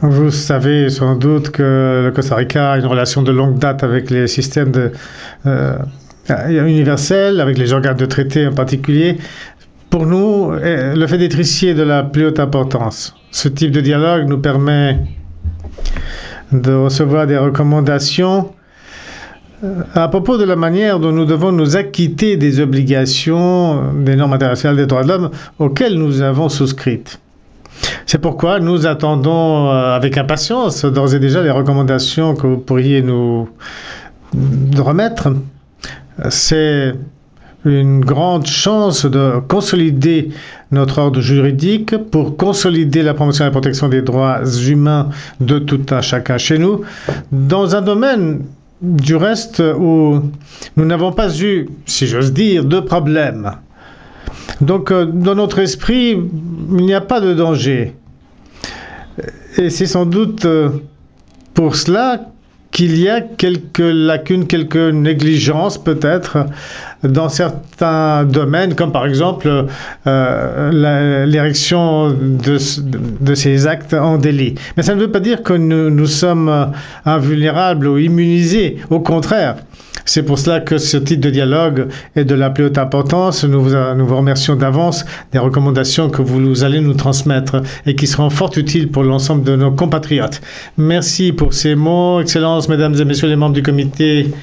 Vous savez sans doute que le Costa Rica a une relation de longue date avec les systèmes euh, universels, avec les organes de traité en particulier. Pour nous, le fait d'être ici est de la plus haute importance. Ce type de dialogue nous permet de recevoir des recommandations à propos de la manière dont nous devons nous acquitter des obligations des normes internationales des droits de l'homme auxquelles nous avons souscrites. C'est pourquoi nous attendons avec impatience d'ores et déjà les recommandations que vous pourriez nous remettre. C'est une grande chance de consolider notre ordre juridique pour consolider la promotion et la protection des droits humains de tout un chacun chez nous, dans un domaine du reste où nous n'avons pas eu, si j'ose dire, de problème. Donc, dans notre esprit, il n'y a pas de danger. Et c'est sans doute pour cela qu'il y a quelques lacunes, quelques négligences peut-être dans certains domaines, comme par exemple l'érection de ces actes en délit. Mais ça ne veut pas dire que nous sommes invulnérables ou immunisés. Au contraire, c'est pour cela que ce type de dialogue est de la plus haute importance. Nous vous remercions d'avance des recommandations que vous allez nous transmettre et qui seront fort utiles pour l'ensemble de nos compatriotes. Merci pour ces mots, Excellences, Mesdames et Messieurs les membres du comité.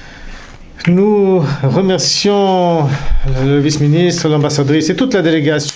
Nous remercions le vice-ministre, l'ambassadrice et toute la délégation.